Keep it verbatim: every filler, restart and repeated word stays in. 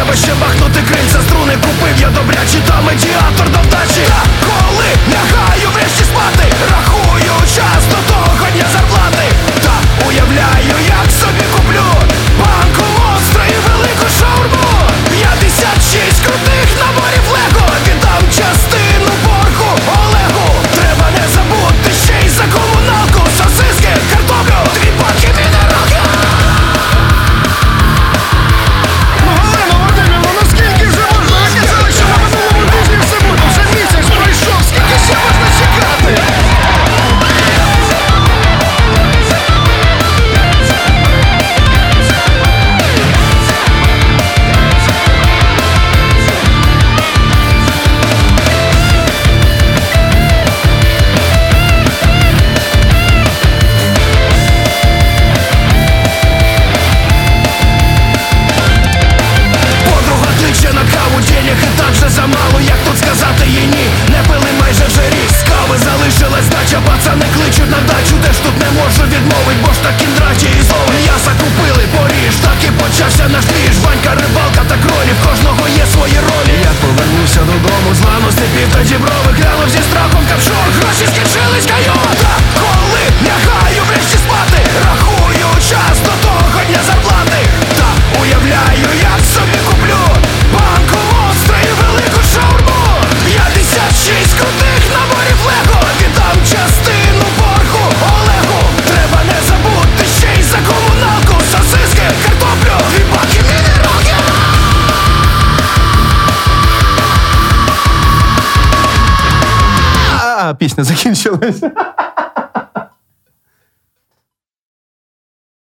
треба ще бахнути крильця, струни купив я добрячі, та медіатор до вдачі. Та коли лягаю врешті спати, рахую час до того дня зарплати. Та уявляю, як собі куплю банку монстра і велику шаурму. П'ятдесят шість крутих наборів лего, віддам частину боргу Олегу. Треба не забути ще й за комуналку, сосиски, картоплю, дві пачки мінералки. Галина Вадимівна, ну скільки вже можна? Ви казали, що на минулому тижні все буде. Вже місяць пройшов, скільки ще можна чекати? Подруга кличе на каву, денег і так же замало. Як тут сказати їй ні? Не пили майже вже рік. З кави залишилась дача, пацани кличуть на дачу. Теж тут не можу відмовить, бо ж так кіндраті і злови. М'яса купили, поріж, так і почався наш двіж. Банька, рибалка та кролі, в кожного є свої ролі. Я повернувся додому, з лану степів та діброви. Глянув зі страхом капшор, гроші скінчились, кайота. Коли лягаю врешті спати, рахую час до того дня зарплати. Та уявляю, як собі куплю банку монстра і велику шаурму. П'ятдесят шість крутих наборів лего, віддам частину боргу Олегу. Треба не забути ще й за комуналку, сосиски, картоплю, дві пачки мінералки. А, пісня закінчилась.